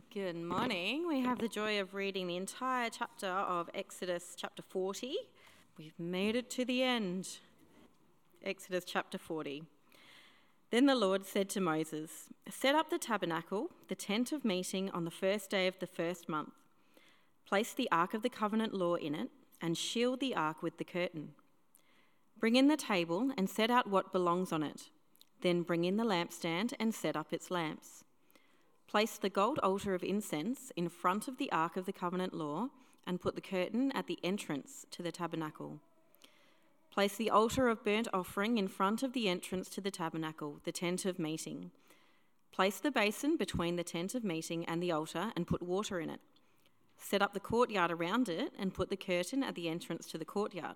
Good morning. We have the joy of reading the entire chapter of Exodus chapter 40. We've made it to the end. Exodus chapter 40. Then the Lord said to Moses, "Set up the tabernacle, the tent of meeting, on the first day of the first month. Place the ark of the covenant law in it, and shield the ark with the curtain. Bring in the table and set out what belongs on it. Then bring in the lampstand and set up its lamps. Place the gold altar of incense in front of the ark of the covenant law and put the curtain at the entrance to the tabernacle. Place the altar of burnt offering in front of the entrance to the tabernacle, the tent of meeting. Place the basin between the tent of meeting and the altar and put water in it. Set up the courtyard around it and put the curtain at the entrance to the courtyard.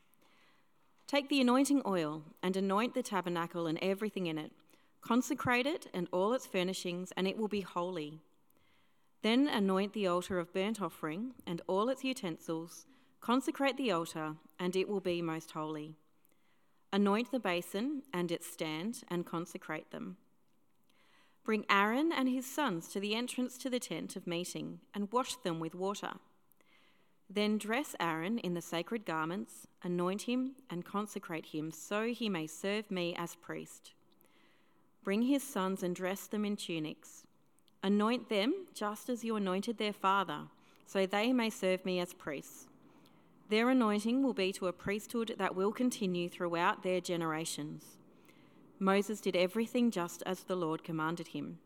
Take the anointing oil and anoint the tabernacle and everything in it. Consecrate it and all its furnishings, and it will be holy. Then anoint the altar of burnt offering and all its utensils. Consecrate the altar, and it will be most holy. Anoint the basin and its stand, and consecrate them. Bring Aaron and his sons to the entrance to the tent of meeting, and wash them with water. Then dress Aaron in the sacred garments, anoint him, and consecrate him, so he may serve me as priest. Bring his sons and dress them in tunics. Anoint them just as you anointed their father, so they may serve me as priests. Their anointing will be to a priesthood that will continue throughout their generations." Moses did everything just as the Lord commanded him.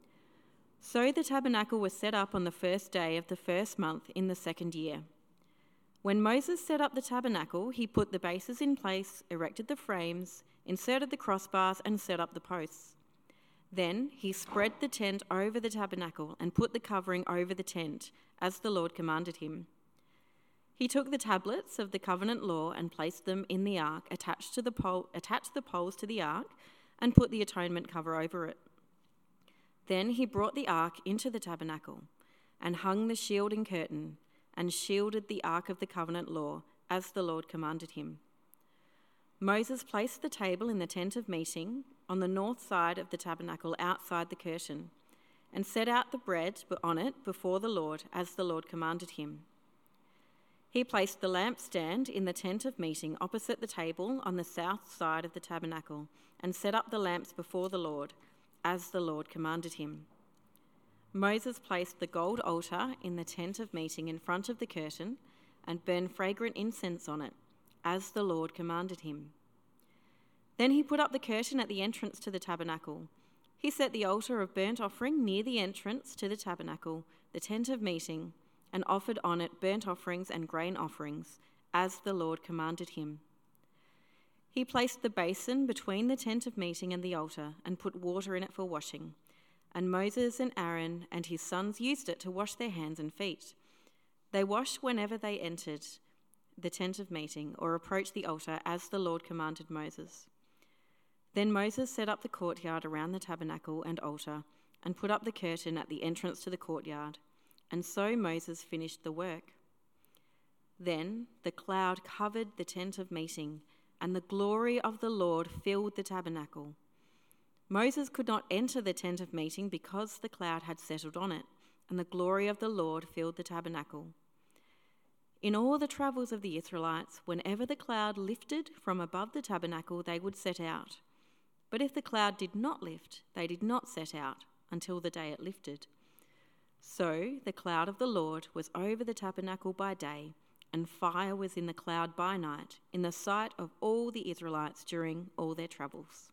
So the tabernacle was set up on the first day of the first month in the second year. When Moses set up the tabernacle, he put the bases in place, erected the frames, inserted the crossbars, and set up the posts. Then he spread the tent over the tabernacle and put the covering over the tent, as the Lord commanded him. He took the tablets of the covenant law and placed them in the ark, attached the poles to the ark, and put the atonement cover over it. Then he brought the ark into the tabernacle and hung the shielding curtain and shielded the ark of the covenant law, as the Lord commanded him. Moses placed the table in the tent of meeting on the north side of the tabernacle outside the curtain and set out the bread on it before the Lord, as the Lord commanded him. He placed the lampstand in the tent of meeting opposite the table on the south side of the tabernacle and set up the lamps before the Lord, as the Lord commanded him. Moses placed the gold altar in the tent of meeting in front of the curtain and burned fragrant incense on it, as the Lord commanded him. Then he put up the curtain at the entrance to the tabernacle. He set the altar of burnt offering near the entrance to the tabernacle, the tent of meeting, and offered on it burnt offerings and grain offerings, as the Lord commanded him. He placed the basin between the tent of meeting and the altar and put water in it for washing, and Moses and Aaron and his sons used it to wash their hands and feet. They washed whenever they entered the tent of meeting or approached the altar, as the Lord commanded Moses. Then Moses set up the courtyard around the tabernacle and altar and put up the curtain at the entrance to the courtyard, and so Moses finished the work. Then the cloud covered the tent of meeting, and the glory of the Lord filled the tabernacle. Moses could not enter the tent of meeting because the cloud had settled on it, and the glory of the Lord filled the tabernacle. In all the travels of the Israelites, whenever the cloud lifted from above the tabernacle, they would set out. But if the cloud did not lift, they did not set out until the day it lifted. So the cloud of the Lord was over the tabernacle by day, and fire was in the cloud by night, in the sight of all the Israelites during all their travels.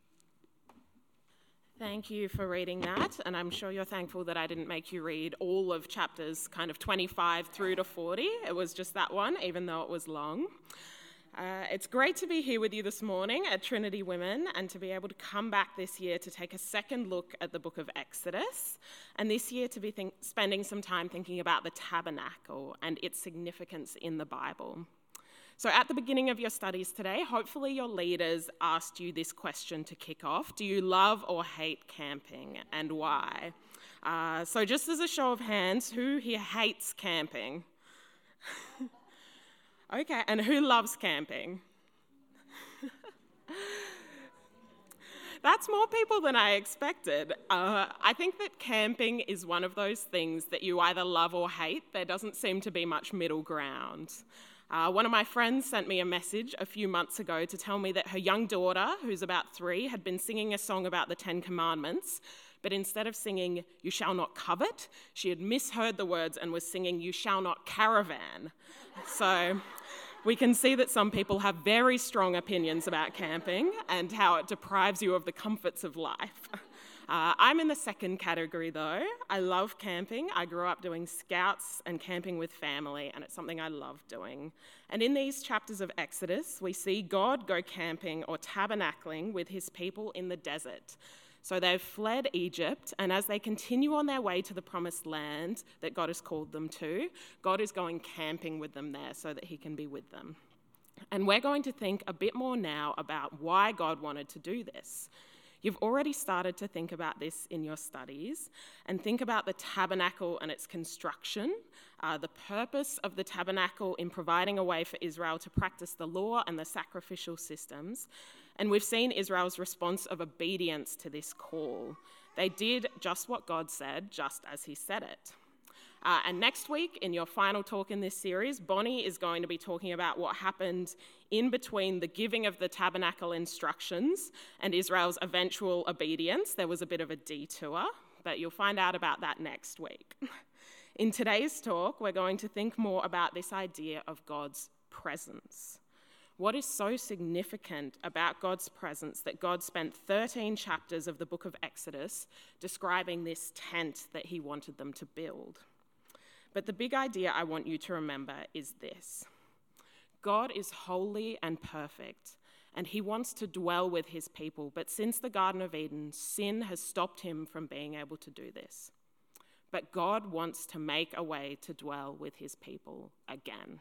Thank you for reading that, and I'm sure you're thankful that I didn't make you read all of chapters kind of 25 through to 40. It was just that one, even though it was long. It's great to be here with you this morning at Trinity Women and to be able to come back this year to take a second look at the book of Exodus, and this year to be spending some time thinking about the tabernacle and its significance in the Bible. So at the beginning of your studies today, hopefully your leaders asked you this question to kick off. Do you love or hate camping, and why? So just as a show of hands, who here hates camping? Okay, and who loves camping? That's more people than I expected. I think that camping is one of those things that you either love or hate. There doesn't seem to be much middle ground. One of my friends sent me a message a few months ago to tell me that her young daughter, who's about 3, had been singing a song about the 10 Commandments, but instead of singing, "You shall not covet," she had misheard the words and was singing, "You shall not caravan." So we can see that some people have very strong opinions about camping and how it deprives you of the comforts of life. I'm in the second category though. I love camping. I grew up doing scouts and camping with family, and it's something I love doing. And in these chapters of Exodus, we see God go camping or tabernacling with his people in the desert. So they've fled Egypt, and as they continue on their way to the promised land that God has called them to, God is going camping with them there so that he can be with them. And we're going to think a bit more now about why God wanted to do this. You've already started to think about this in your studies, and think about the tabernacle and its construction, the purpose of the tabernacle in providing a way for Israel to practice the law and the sacrificial systems. And we've seen Israel's response of obedience to this call. They did just what God said, just as he said it. And next week, in your final talk in this series, Bonnie is going to be talking about what happened in between the giving of the tabernacle instructions and Israel's eventual obedience. There was a bit of a detour, but you'll find out about that next week. In today's talk, we're going to think more about this idea of God's presence. What is so significant about God's presence that God spent 13 chapters of the book of Exodus describing this tent that he wanted them to build? But the big idea I want you to remember is this. God is holy and perfect, and he wants to dwell with his people, but since the Garden of Eden, sin has stopped him from being able to do this. But God wants to make a way to dwell with his people again.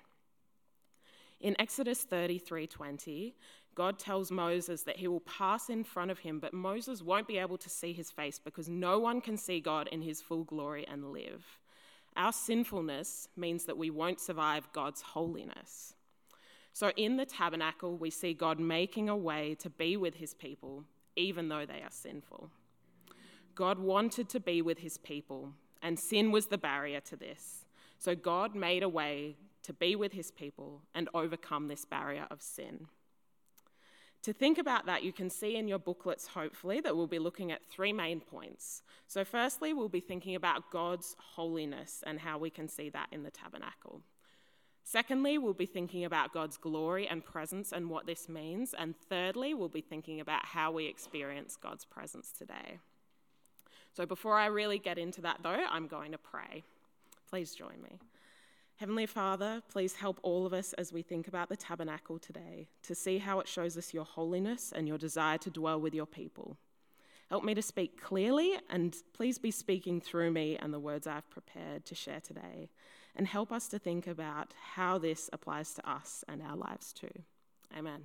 In Exodus 33:20, God tells Moses that he will pass in front of him, but Moses won't be able to see his face because no one can see God in his full glory and live. Our sinfulness means that we won't survive God's holiness. So in the tabernacle, we see God making a way to be with his people, even though they are sinful. God wanted to be with his people, and sin was the barrier to this. So God made a way to be with his people and overcome this barrier of sin. To think about that, you can see in your booklets, hopefully, that we'll be looking at 3 main points. So firstly, we'll be thinking about God's holiness and how we can see that in the tabernacle. Secondly, we'll be thinking about God's glory and presence and what this means. And thirdly, we'll be thinking about how we experience God's presence today. So before I really get into that, though, I'm going to pray. Please join me. Heavenly Father, please help all of us as we think about the tabernacle today to see how it shows us your holiness and your desire to dwell with your people. Help me to speak clearly, and please be speaking through me and the words I've prepared to share today. And help us to think about how this applies to us and our lives too. Amen.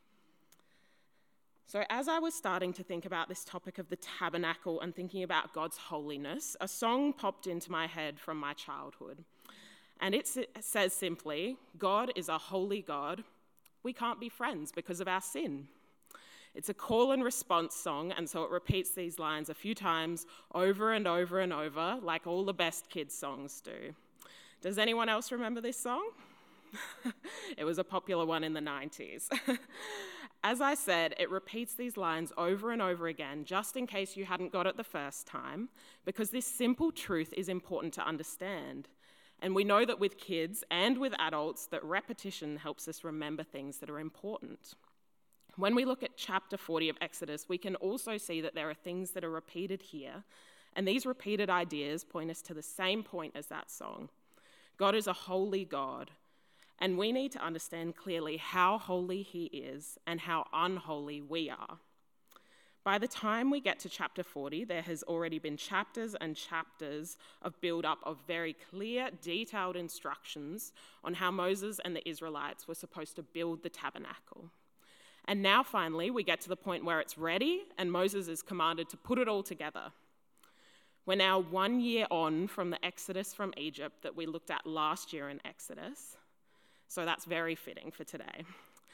So as I was starting to think about this topic of the tabernacle and thinking about God's holiness, a song popped into my head from my childhood. And it says simply, God is a holy God. We can't be friends because of our sin. It's a call and response song, and so it repeats these lines a few times over and over and over, like all the best kids' songs do. Does anyone else remember this song? It was a popular one in the 90s. As I said, it repeats these lines over and over again, just in case you hadn't got it the first time, because this simple truth is important to understand. And we know that with kids and with adults that repetition helps us remember things that are important. When we look at chapter 40 of Exodus, we can also see that there are things that are repeated here, and these repeated ideas point us to the same point as that song. God is a holy God, and we need to understand clearly how holy he is and how unholy we are. By the time we get to chapter 40, there has already been chapters and chapters of build-up of very clear, detailed instructions on how Moses and the Israelites were supposed to build the tabernacle. And now finally, we get to the point where it's ready and Moses is commanded to put it all together. We're now 1 year on from the Exodus from Egypt that we looked at last year in Exodus. So that's very fitting for today.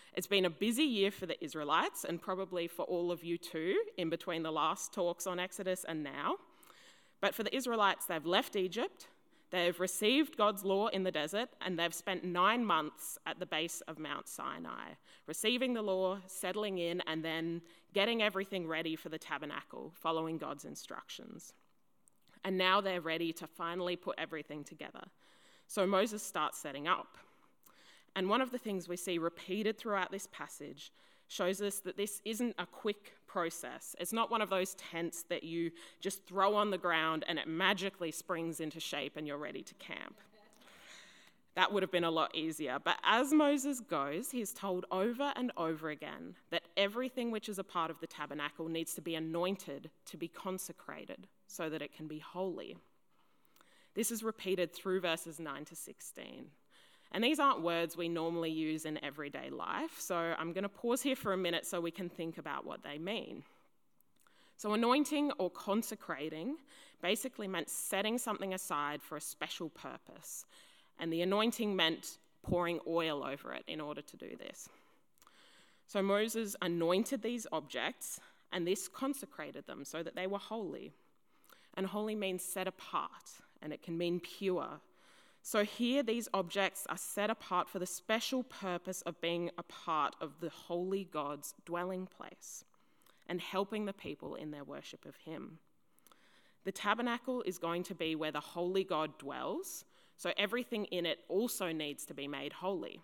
It's been a busy year for the Israelites, and probably for all of you too, in between the last talks on Exodus and now. But for the Israelites, they've left Egypt, they've received God's law in the desert, and they've spent 9 months at the base of Mount Sinai, receiving the law, settling in, and then getting everything ready for the tabernacle, following God's instructions. And now they're ready to finally put everything together. So Moses starts setting up. And one of the things we see repeated throughout this passage shows us that this isn't a quick process. It's not one of those tents that you just throw on the ground and it magically springs into shape and you're ready to camp. That would have been a lot easier. But as Moses goes, he's told over and over again that everything which is a part of the tabernacle needs to be anointed to be consecrated so that it can be holy. This is repeated through verses 9 to 16. And these aren't words we normally use in everyday life, so I'm going to pause here for a minute so we can think about what they mean. So anointing or consecrating basically meant setting something aside for a special purpose, and the anointing meant pouring oil over it in order to do this. So Moses anointed these objects, and this consecrated them so that they were holy. And holy means set apart, and it can mean pure. So here, these objects are set apart for the special purpose of being a part of the holy God's dwelling place and helping the people in their worship of him. The tabernacle is going to be where the holy God dwells, so everything in it also needs to be made holy.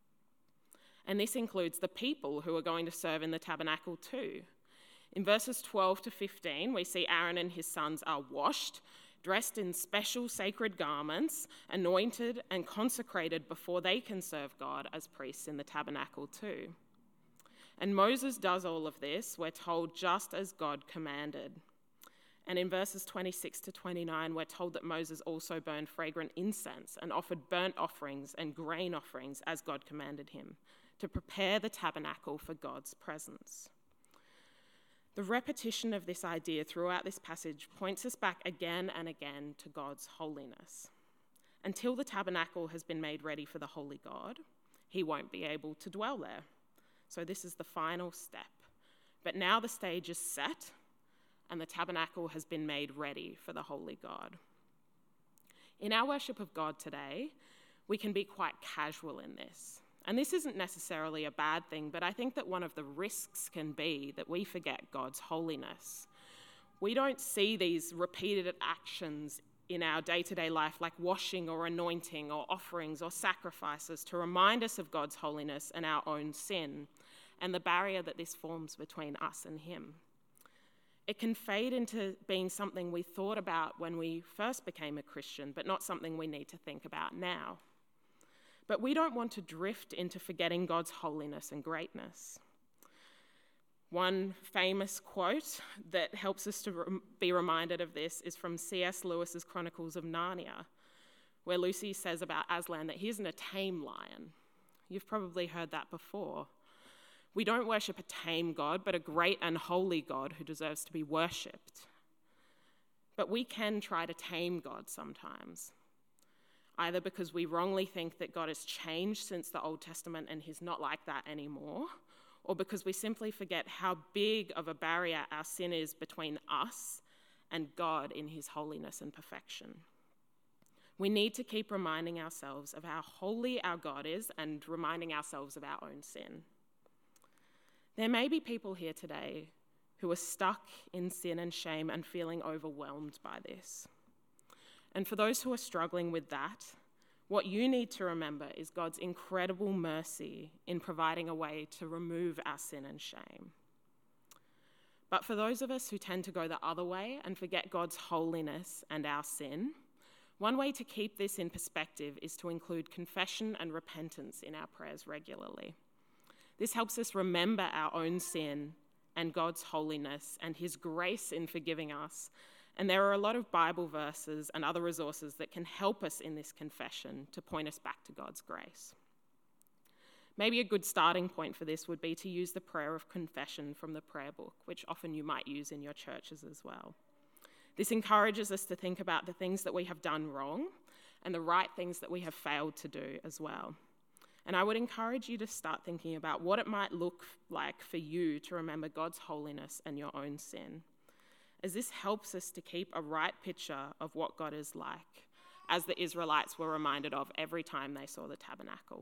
And this includes the people who are going to serve in the tabernacle too. In verses 12 to 15, we see Aaron and his sons are washed, dressed in special sacred garments, anointed and consecrated before they can serve God as priests in the tabernacle too. And Moses does all of this, we're told, just as God commanded. And in verses 26 to 29, we're told that Moses also burned fragrant incense and offered burnt offerings and grain offerings as God commanded him, to prepare the tabernacle for God's presence. The repetition of this idea throughout this passage points us back again and again to God's holiness. Until the tabernacle has been made ready for the holy God, he won't be able to dwell there. So this is the final step. But now the stage is set, and the tabernacle has been made ready for the holy God. In our worship of God today, we can be quite casual in this. And this isn't necessarily a bad thing, but I think that one of the risks can be that we forget God's holiness. We don't see these repeated actions in our day-to-day life like washing or anointing or offerings or sacrifices to remind us of God's holiness and our own sin and the barrier that this forms between us and him. It can fade into being something we thought about when we first became a Christian, but not something we need to think about now. But we don't want to drift into forgetting God's holiness and greatness. One famous quote that helps us to be reminded of this is from C.S. Lewis's Chronicles of Narnia, where Lucy says about Aslan that he isn't a tame lion. You've probably heard that before. We don't worship a tame God, but a great and holy God who deserves to be worshipped. But we can try to tame God sometimes, either because we wrongly think that God has changed since the Old Testament and he's not like that anymore, or because we simply forget how big of a barrier our sin is between us and God in his holiness and perfection. We need to keep reminding ourselves of how holy our God is and reminding ourselves of our own sin. There may be people here today who are stuck in sin and shame and feeling overwhelmed by this. And for those who are struggling with that, what you need to remember is God's incredible mercy in providing a way to remove our sin and shame. But for those of us who tend to go the other way and forget God's holiness and our sin, one way to keep this in perspective is to include confession and repentance in our prayers regularly. This helps us remember our own sin and God's holiness and his grace in forgiving us. And there are a lot of Bible verses and other resources that can help us in this confession to point us back to God's grace. Maybe a good starting point for this would be to use the prayer of confession from the prayer book, which often you might use in your churches as well. This encourages us to think about the things that we have done wrong and the right things that we have failed to do as well. And I would encourage you to start thinking about what it might look like for you to remember God's holiness and your own sin, as this helps us to keep a right picture of what God is like, as the Israelites were reminded of every time they saw the tabernacle.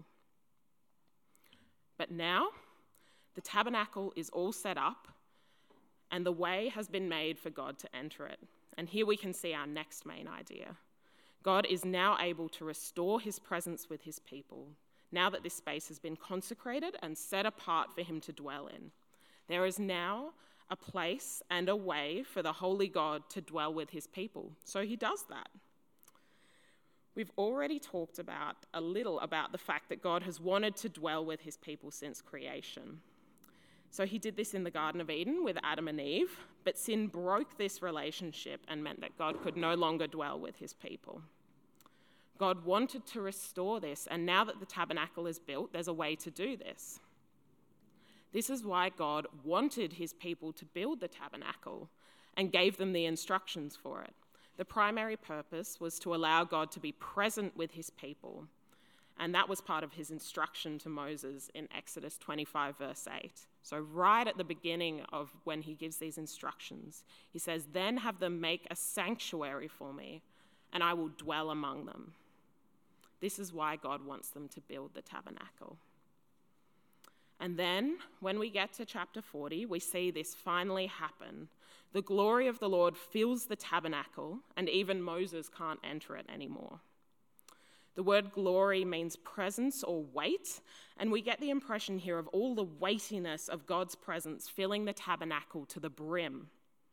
But now, the tabernacle is all set up, and the way has been made for God to enter it. And here we can see our next main idea. God is now able to restore his presence with his people, now that this space has been consecrated and set apart for him to dwell in. There is now a place and a way for the holy God to dwell with his people. So he does that. We've already talked a little about the fact that God has wanted to dwell with his people since creation. So he did this in the Garden of Eden with Adam and Eve, but sin broke this relationship and meant that God could no longer dwell with his people. God wanted to restore this, and now that the tabernacle is built, there's a way to do this. This is why God wanted his people to build the tabernacle and gave them the instructions for it. The primary purpose was to allow God to be present with his people, and that was part of his instruction to Moses in Exodus 25, verse 8. So right at the beginning of when he gives these instructions, he says, "Then have them make a sanctuary for me, and I will dwell among them." This is why God wants them to build the tabernacle. And then, when we get to chapter 40, we see this finally happen. The glory of the Lord fills the tabernacle, and even Moses can't enter it anymore. The word glory means presence or weight, and we get the impression here of all the weightiness of God's presence filling the tabernacle to the brim.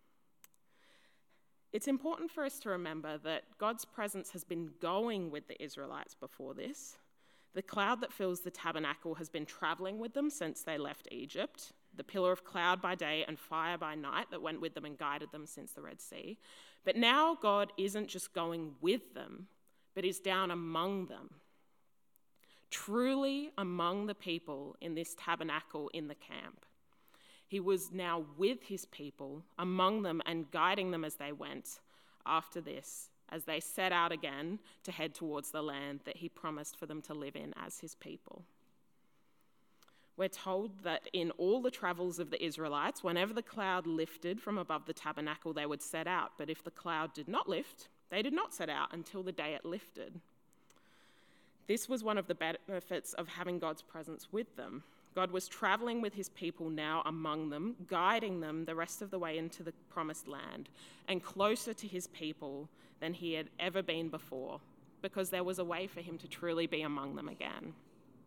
It's important for us to remember that God's presence has been going with the Israelites before this. The cloud that fills the tabernacle has been traveling with them since they left Egypt. The pillar of cloud by day and fire by night that went with them and guided them since the Red Sea. But now God isn't just going with them, but is down among them, truly among the people in this tabernacle in the camp. He was now with his people, among them, and guiding them as they went after this, as they set out again to head towards the land that he promised for them to live in as his people. We're told that in all the travels of the Israelites, whenever the cloud lifted from above the tabernacle, they would set out. But if the cloud did not lift, they did not set out until the day it lifted. This was one of the benefits of having God's presence with them. God was traveling with his people now among them, guiding them the rest of the way into the promised land and closer to his people than he had ever been before, because there was a way for him to truly be among them again.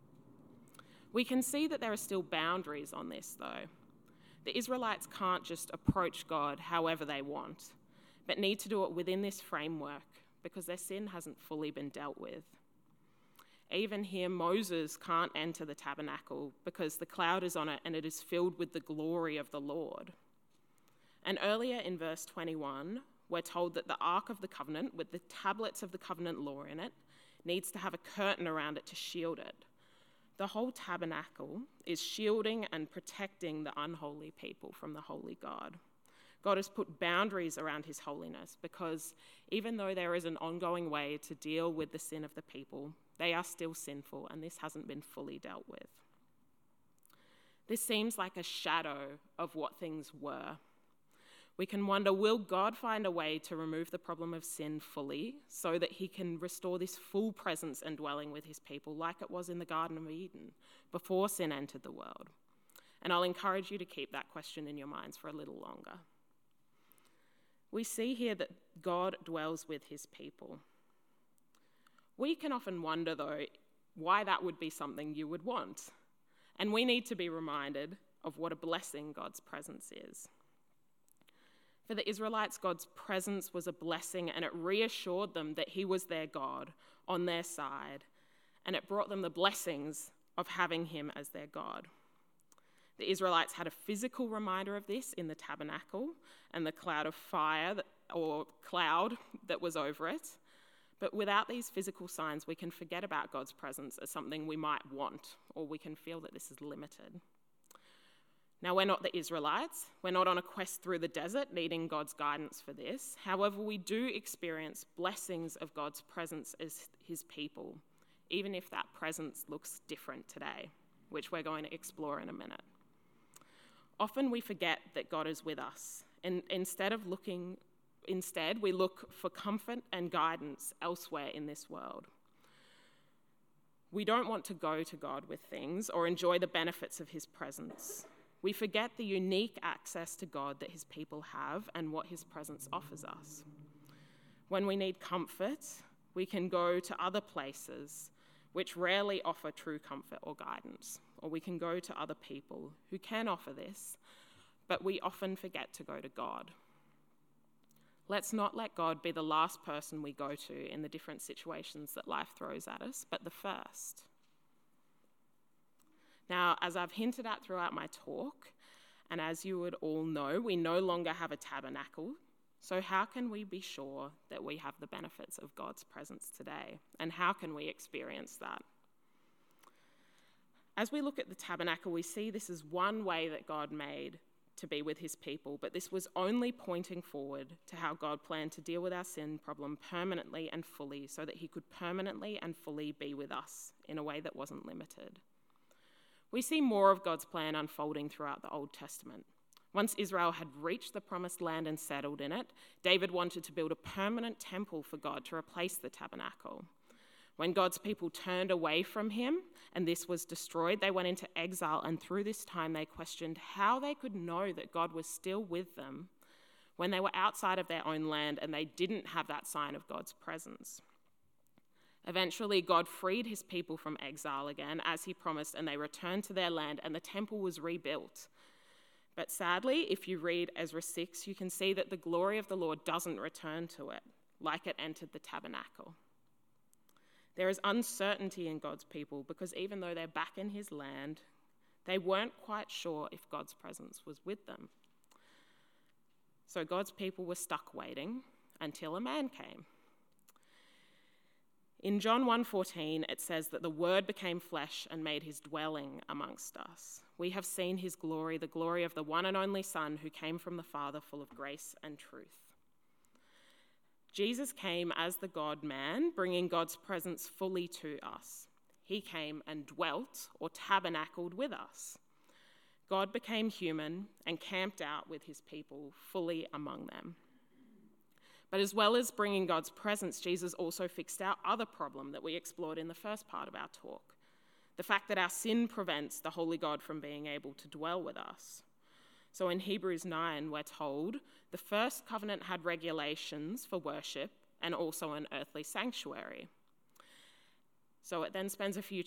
We can see that there are still boundaries on this, though. The Israelites can't just approach God however they want, but need to do it within this framework because their sin hasn't fully been dealt with. Even here, Moses can't enter the tabernacle because the cloud is on it and it is filled with the glory of the Lord. And earlier in verse 21, we're told that the Ark of the Covenant, with the tablets of the covenant law in it, needs to have a curtain around it to shield it. The whole tabernacle is shielding and protecting the unholy people from the holy God. God has put boundaries around his holiness because even though there is an ongoing way to deal with the sin of the people, they are still sinful, and this hasn't been fully dealt with. This seems like a shadow of what things were. We can wonder, will God find a way to remove the problem of sin fully so that he can restore this full presence and dwelling with his people like it was in the Garden of Eden before sin entered the world? And I'll encourage you to keep that question in your minds for a little longer. We see here that God dwells with his people. We can often wonder, though, why that would be something you would want. And we need to be reminded of what a blessing God's presence is. For the Israelites, God's presence was a blessing, and it reassured them that he was their God on their side, and it brought them the blessings of having him as their God. The Israelites had a physical reminder of this in the tabernacle and the cloud of fire or cloud that was over it. But without these physical signs, we can forget about God's presence as something we might want, or we can feel that this is limited. Now, we're not the Israelites. We're not on a quest through the desert needing God's guidance for this. However, we do experience blessings of God's presence as his people even if that presence looks different today, which we're going to explore in a minute. Often we forget that God is with us, and instead we look for comfort and guidance elsewhere in this world. We don't want to go to God with things or enjoy the benefits of his presence. We forget the unique access to God that his people have and what his presence offers us. When we need comfort, we can go to other places which rarely offer true comfort or guidance, or we can go to other people who can offer this, but we often forget to go to God. Let's not let God be the last person we go to in the different situations that life throws at us, but the first. Now, as I've hinted at throughout my talk, and as you would all know, we no longer have a tabernacle. So how can we be sure that we have the benefits of God's presence today? And how can we experience that? As we look at the tabernacle, we see this is one way that God made to be with his people, but this was only pointing forward to how God planned to deal with our sin problem permanently and fully, so that he could permanently and fully be with us in a way that wasn't limited. We see more of God's plan unfolding throughout the Old Testament. Once Israel had reached the promised land and settled in it, David wanted to build a permanent temple for God to replace the tabernacle. When God's people turned away from him and this was destroyed, they went into exile, and through this time they questioned how they could know that God was still with them when they were outside of their own land and they didn't have that sign of God's presence. Eventually, God freed his people from exile again, as he promised, and they returned to their land, and the temple was rebuilt. But sadly, if you read Ezra 6, you can see that the glory of the Lord doesn't return to it, like it entered the tabernacle. There is uncertainty in God's people because even though they're back in his land, they weren't quite sure if God's presence was with them. So God's people were stuck waiting until a man came. In John 1:14, it says that the Word became flesh and made his dwelling amongst us. We have seen his glory, the glory of the one and only Son who came from the Father, full of grace and truth. Jesus came as the God-man, bringing God's presence fully to us. He came and dwelt or tabernacled with us. God became human and camped out with his people fully among them. But as well as bringing God's presence, Jesus also fixed our other problem that we explored in the first part of our talk, the fact that our sin prevents the holy God from being able to dwell with us. So in Hebrews 9, we're told the first covenant had regulations for worship and also an earthly sanctuary. So it then spends a few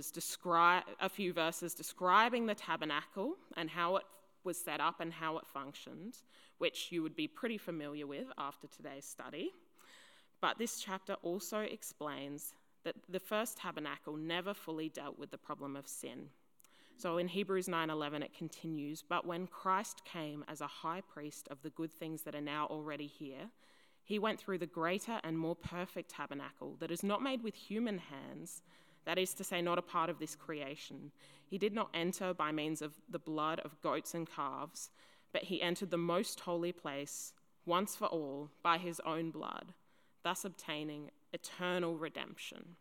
verses describing the tabernacle and how it was set up and how it functioned, which you would be pretty familiar with after today's study. But this chapter also explains that the first tabernacle never fully dealt with the problem of sin. So in Hebrews 9:11 it continues, "But when Christ came as a high priest of the good things that are now already here, he went through the greater and more perfect tabernacle that is not made with human hands, that is to say, not a part of this creation. He did not enter by means of the blood of goats and calves, but he entered the most holy place once for all by his own blood, thus obtaining eternal redemption."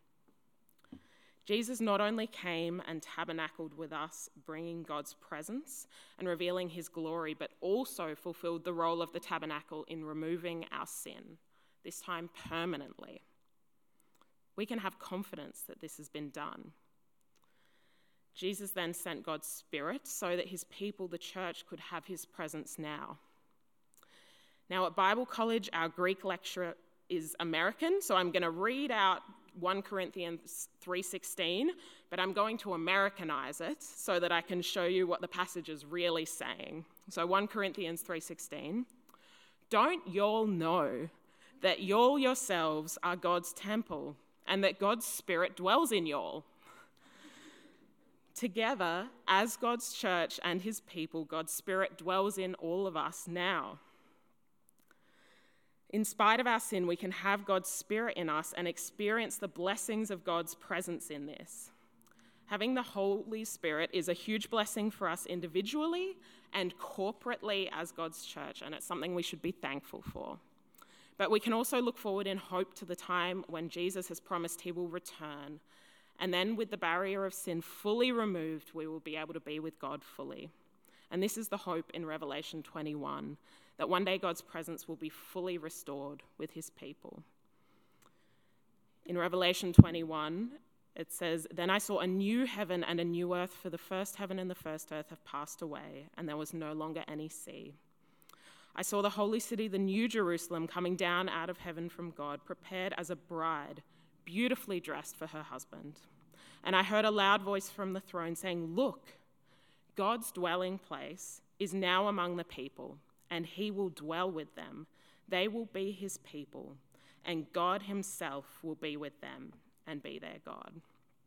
Jesus not only came and tabernacled with us, bringing God's presence and revealing his glory, but also fulfilled the role of the tabernacle in removing our sin, this time permanently. We can have confidence that this has been done. Jesus then sent God's Spirit so that his people, the church, could have his presence now. Now at Bible College, our Greek lecturer is American, so I'm going to read out 1 Corinthians 3:16, but I'm going to Americanize it so that I can show you what the passage is really saying. So 1 Corinthians 3:16, "Don't y'all know that y'all yourselves are God's temple and that God's Spirit dwells in y'all? Together, as God's church and his people, God's Spirit dwells in all of us now. In spite of our sin, we can have God's Spirit in us and experience the blessings of God's presence in this. Having the Holy Spirit is a huge blessing for us individually and corporately as God's church, and it's something we should be thankful for. But we can also look forward in hope to the time when Jesus has promised he will return And then with the barrier of sin fully removed, we will be able to be with God fully. And this is the hope in Revelation 21, that one day God's presence will be fully restored with his people. In Revelation 21, it says, "Then I saw a new heaven and a new earth, for the first heaven and the first earth have passed away, and there was no longer any sea. I saw the holy city, the new Jerusalem, coming down out of heaven from God, prepared as a bride, beautifully dressed for her husband. And I heard a loud voice from the throne saying, 'Look, God's dwelling place is now among the people, and he will dwell with them. They will be his people, and God himself will be with them and be their God.'"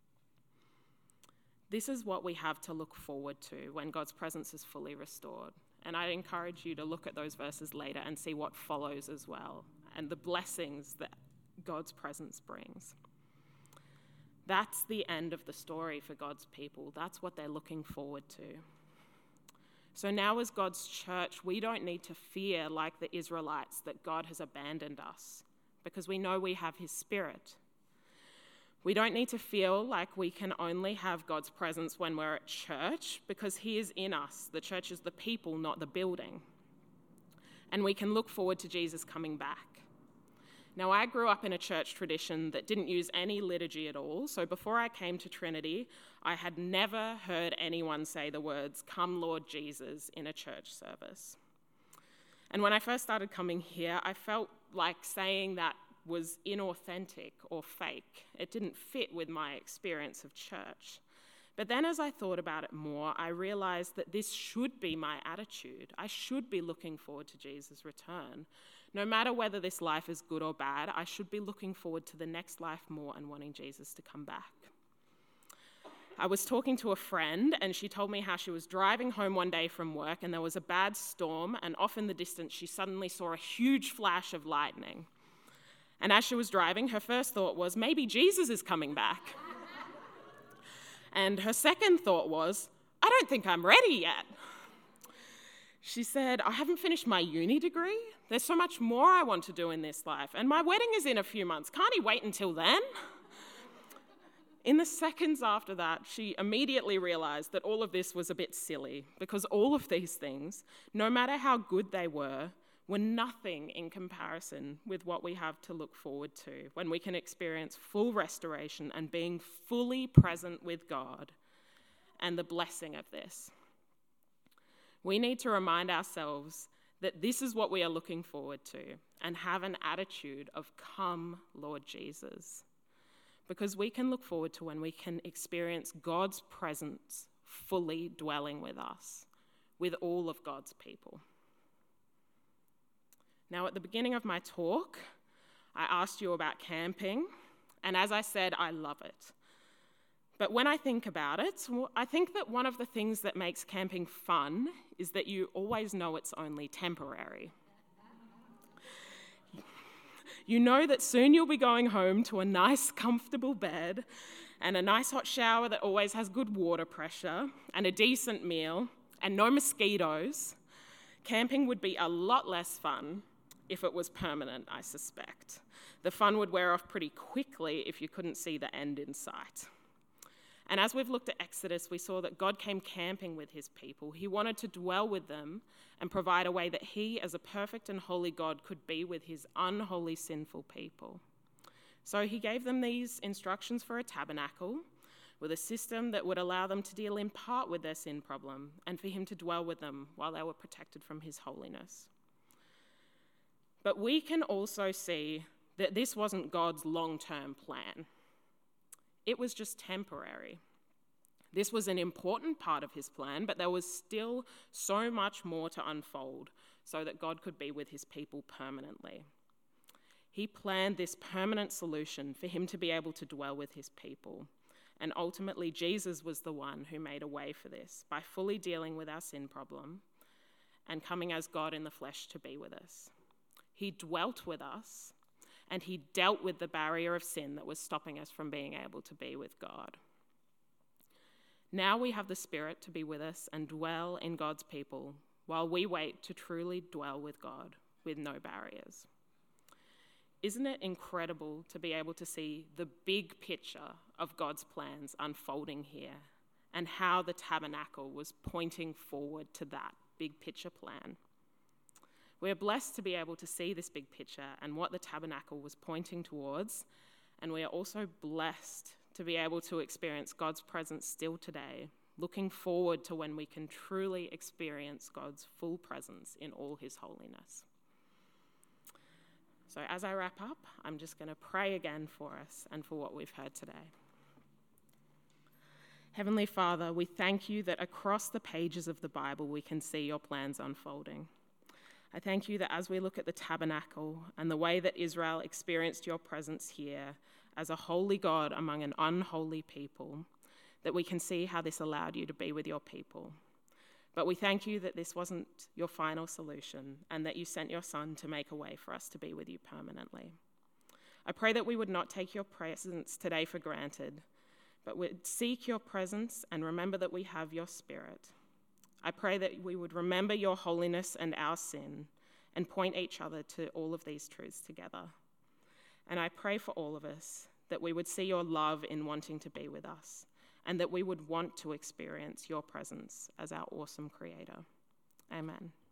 This is what we have to look forward to when God's presence is fully restored. And I encourage you to look at those verses later and see what follows as well, and the blessings that God's presence brings. That's the end of the story for God's people. That's what they're looking forward to. So now as God's church, we don't need to fear, like the Israelites, that God has abandoned us, because we know we have his Spirit. We don't need to feel like we can only have God's presence when we're at church, because he is in us. The church is the people, not the building. And we can look forward to Jesus coming back. Now, I grew up in a church tradition that didn't use any liturgy at all, so before I came to Trinity, I had never heard anyone say the words, "Come, Lord Jesus," in a church service. And when I first started coming here, I felt like saying that was inauthentic or fake. It didn't fit with my experience of church. But then as I thought about it more, I realized that this should be my attitude. I should be looking forward to Jesus' return. No matter whether this life is good or bad, I should be looking forward to the next life more and wanting Jesus to come back. I was talking to a friend, and she told me how she was driving home one day from work, and there was a bad storm, and off in the distance she suddenly saw a huge flash of lightning. And as she was driving, her first thought was, maybe Jesus is coming back. And her second thought was, I don't think I'm ready yet. She said, I haven't finished my uni degree. There's so much more I want to do in this life. And my wedding is in a few months. Can't he wait until then? In the seconds after that, she immediately realized that all of this was a bit silly, because all of these things, no matter how good they were nothing in comparison with what we have to look forward to when we can experience full restoration and being fully present with God and the blessing of this. We need to remind ourselves that this is what we are looking forward to and have an attitude of, "Come, Lord Jesus," because we can look forward to when we can experience God's presence fully dwelling with us, with all of God's people. Now, at the beginning of my talk, I asked you about camping, and as I said, I love it. But when I think about it, I think that one of the things that makes camping fun is that you always know it's only temporary. You know that soon you'll be going home to a nice, comfortable bed and a nice hot shower that always has good water pressure and a decent meal and no mosquitoes. Camping would be a lot less fun if it was permanent, I suspect. The fun would wear off pretty quickly if you couldn't see the end in sight. And as we've looked at Exodus, we saw that God came camping with his people. He wanted to dwell with them and provide a way that he, as a perfect and holy God, could be with his unholy, sinful people. So he gave them these instructions for a tabernacle with a system that would allow them to deal in part with their sin problem and for him to dwell with them while they were protected from his holiness. But we can also see that this wasn't God's long-term plan. It was just temporary. This was an important part of his plan, but there was still so much more to unfold so that God could be with his people permanently. He planned this permanent solution for him to be able to dwell with his people. And ultimately, Jesus was the one who made a way for this by fully dealing with our sin problem and coming as God in the flesh to be with us. He dwelt with us, and he dealt with the barrier of sin that was stopping us from being able to be with God. Now we have the Spirit to be with us and dwell in God's people while we wait to truly dwell with God with no barriers. isn't it incredible to be able to see the big picture of God's plans unfolding here and how the tabernacle was pointing forward to that big picture plan? We're blessed to be able to see this big picture and what the tabernacle was pointing towards, and we are also blessed to be able to experience God's presence still today, looking forward to when we can truly experience God's full presence in all his holiness. So as I wrap up, I'm just going to pray again for us and for what we've heard today. Heavenly Father, we thank you that across the pages of the Bible we can see your plans unfolding. I thank you that as we look at the tabernacle and the way that Israel experienced your presence here as a holy God among an unholy people, that we can see how this allowed you to be with your people. But we thank you that this wasn't your final solution and that you sent your Son to make a way for us to be with you permanently. I pray that we would not take your presence today for granted, but would seek your presence and remember that we have your Spirit. I pray that we would remember your holiness and our sin and point each other to all of these truths together. And I pray for all of us that we would see your love in wanting to be with us, and that we would want to experience your presence as our awesome Creator. Amen.